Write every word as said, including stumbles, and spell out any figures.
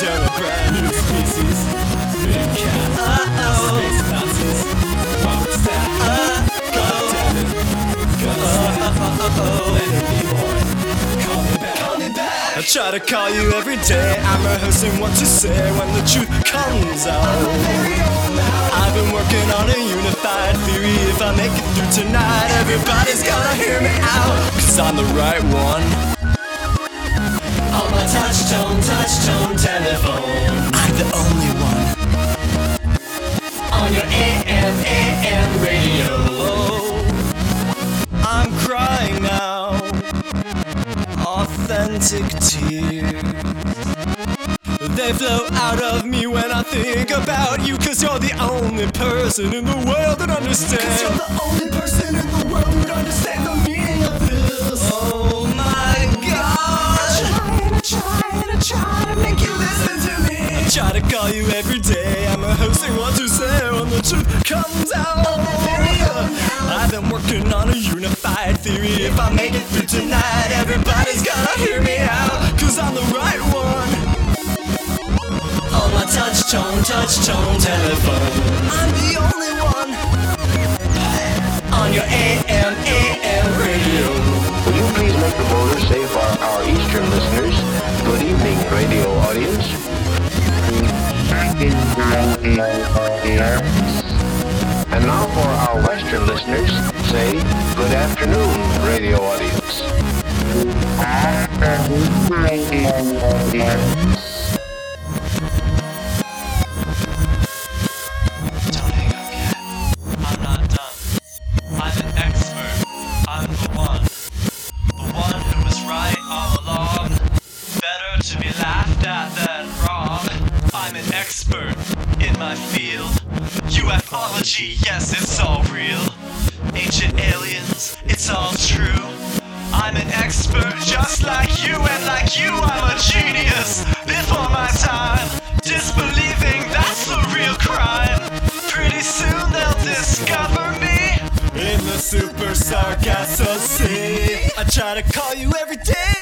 until a brand new species. Big cat, uh-oh. Space Nazis, bombs that, uh-oh. God damn it, gonna snap, uh-oh. Let it be born, call me back, call me back. I try to call you every day, I'm rehearsing what to say when the truth comes out. I'm a very old now. I've been working on a unified theory. If I make it through tonight, everybody's gonna hear me out, cause I'm the right one. On my touch tone, touch tone telephone, I'm the only one. On your A M, A M radio, I'm crying now, authentic tears. They flow out of me when I think about you, cause you're the only person in the world that understands. Cause you're the only person in the world that understands the meaning of this. Oh my gosh, I try and I try to make you listen to me. I try to call you every day, I'm rehearsing what to say when the truth comes out. I've been working on a unified theory. If I make it through tonight, everybody's gonna hear me out, cause I'm the right one. On my touch tone, touch tone telephone, I'm the only one. On your A M, A M radio. Would you please make the border safe for our eastern listeners? Good evening, radio audience. And now for our western listeners, say good afternoon, radio audience. Afternoon, radio audience. Don't hang up yet. I'm not done. I'm an expert. I'm the one. The one who was right all along. Better to be laughed at than wrong. I'm an expert in my field. UFology, yes, it's all real. Ancient aliens, it's all true. I'm an expert just like you, and like you I'm a genius. Before my time, disbelieving that's the real crime. Pretty soon they'll discover me in the Super Sargasso Sea. I try to call you every day,